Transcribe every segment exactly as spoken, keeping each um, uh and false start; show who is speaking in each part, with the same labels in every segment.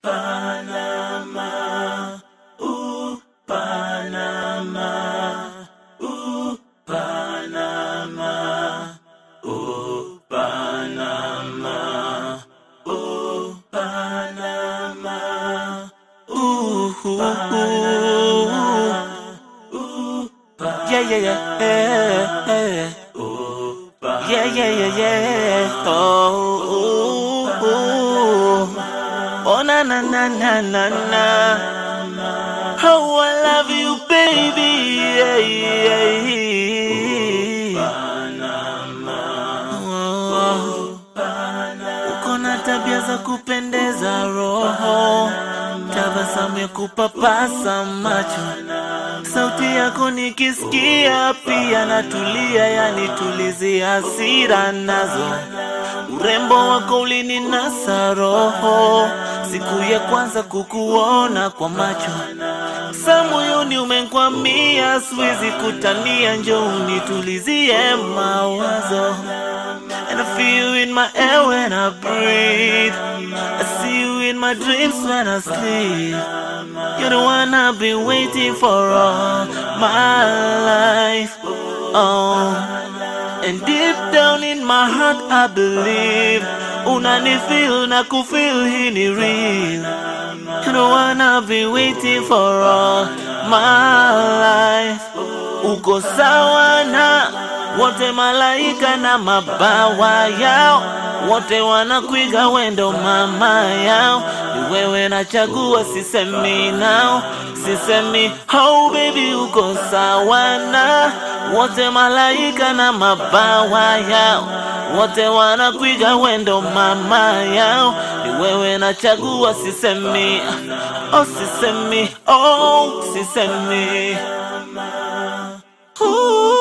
Speaker 1: Panama, ooh, Panama, ooh, Panama, ooh, Panama, ooh, Panama, ooh, Panama, ooh, Panama, yeah, yeah, yeah, yeah, ooh, Panama, yeah, yeah, yeah, yeah, oh, ooh, ooh. Oh na na na na na na. Oh, I love you, baby. Yeah, yeah, yeah. Oh, uko na tabia za kupendeza roho, tabasamu ya kupapasa macho, sauti yako nikisikia pia natulia, yani tulizi hasira nazo. Urembo wako ulininasa roho siku ya kwanza kukuona kwa macho, sa moyoni umenkwamia, siwezi kutania, njoo unitulizie mawazo. And I feel you in my air when I breathe, I see you in my dreams when I sleep. You're the one I've been waiting for all my life, oh. And deep down in my heart I believe unanifeel na kufeel hii ni real. You're the one I've been waiting for all my life. Uko sawa na wote malaika na mabawa yao, wote wanakuiga wendo mama yao. Ni wewe nachagua, sisemi nao, sisemi oh baby. Uko sawa na wote malaika na mabawa yao, wote wanakuiga wendo mama yao. Ni wewe nachagua, sisemi oh, sisemi oh, sisemi ooh.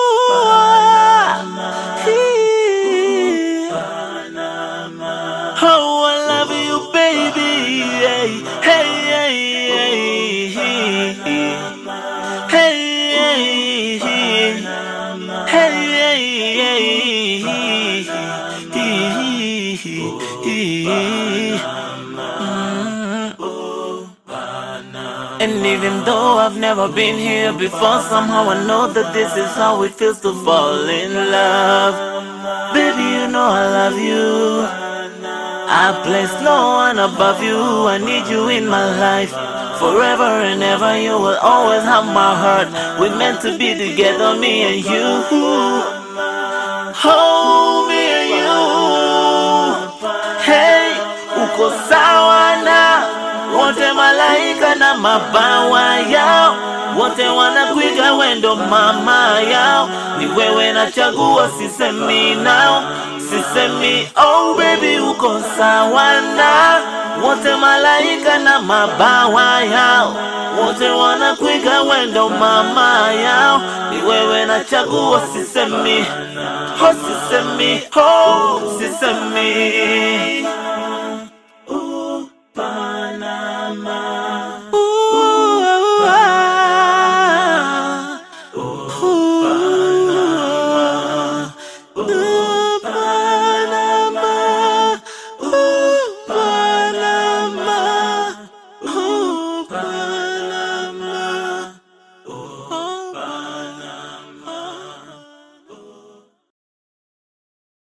Speaker 1: Oh, I love you, baby. Hey, hey, hey, hey, hey, hey, hey. And even though I've never been here before, somehow I know that this is how it feels to fall in love. Baby, you know I love you. I place no one above you. I need you in my life forever and ever. You will always have my heart. We're meant to be together, me and you. Oh, me and you. Hey, uko sawa na wote malaika na mabawa yao, wote wanakuiga wendo mama yao. Ni wewe nachagua, sisemi nao, sisemi oh baby. Uko sawa na wote malaika na mabawa yao, wote wanakuiga wendo mama yao. Ni wewe nachagua, sisemi oh, sisemi oh, sisemi